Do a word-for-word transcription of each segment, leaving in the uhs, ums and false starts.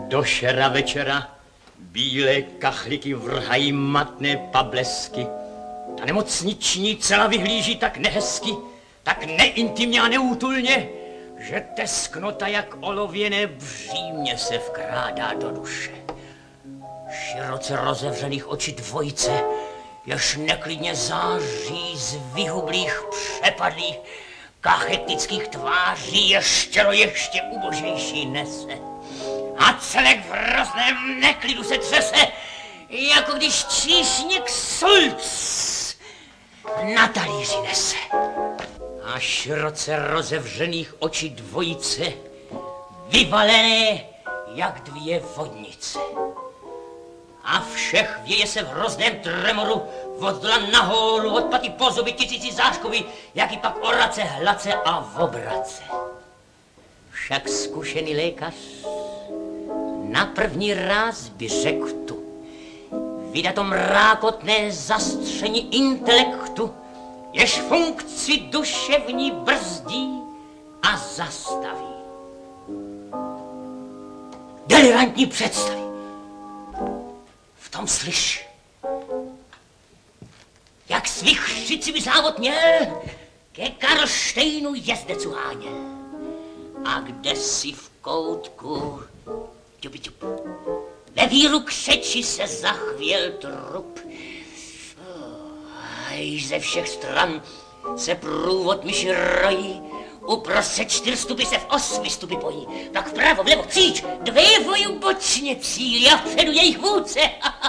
Do šera večera bílé kachliky vrhají matné pablesky. Ta nemocniční cela vyhlíží tak nehezky, tak neintimně a neútulně, že tesknota jak olověné břímě se vkrádá do duše. Široce rozevřených očí dvojice, jež neklidně září z vyhublých, přepadlých, kachetických tváří je štěro ještě ubožejší nese. A celek v hrozném neklidu se třese, jako když číšník sulc na talíři nese. A široce rozevřených očí dvojice, vyvalené jak dvě vodnice. A všech věje se v hrozném tremoru, od dola nahoru, od paty po zuby, tisíci záškovi, jak i pak orace, hlace a obrace. Však zkušený lékař na první ráz by řekl tu, vydat to mrákotné zastření intelektu, jež funkci duševní brzdí a zastaví. Delirantní představy. V tom slyš, jak svých šicivý závod měl, ke Karlštejnu jezdec uháněl. A kde si v koutku, ťupi ťup, ve víru křeči se zachvěl trup. A již ze všech stran se průvod myši rojí, uprostřed čtyř stupy se v osmi stupy pojí. Tak vpravo, vlevo, příč, dvě voju bočně cílí a vpředu jejich vůdce.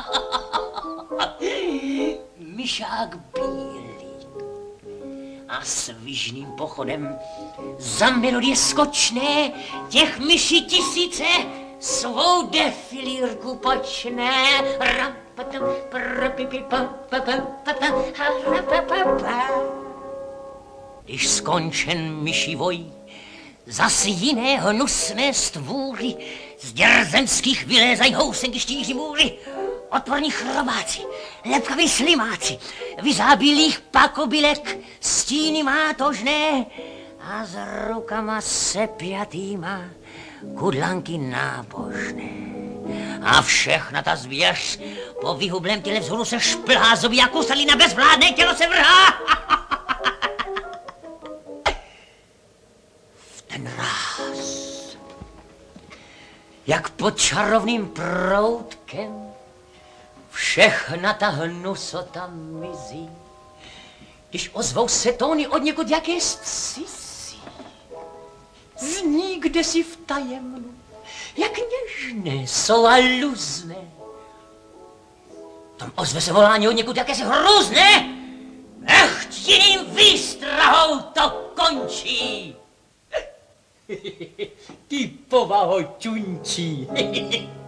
Myšák bílý a svižným pochodem za melodie skočné těch myší tisíce svou defilírku počne. Když skončen myší voj, zas jiné hnusné stvůry z děr zemských vylézají housenky štíří můry. Odporní chrobáci, lepkaví slimáci, vyzábílých pakobylek, stíny mátožné a s rukama sepjatýma kudlanky nábožné. A všechna ta zvěř po vyhublém těle vzhůru se šplhá, zuby a kusalina bezvládné tělo se vrhá. V ten ráz, jak pod čarovným proutkem, všechna ta hnusota mizí, když ozvou se tóny od někud jaké cizí. Zní kdesi v tajemnu, jak něžné jsou aluzné. Tam ozve se volání od někud jakési hrůzné. Ech, jiným výstrahou to končí. Ty povaho čunčí.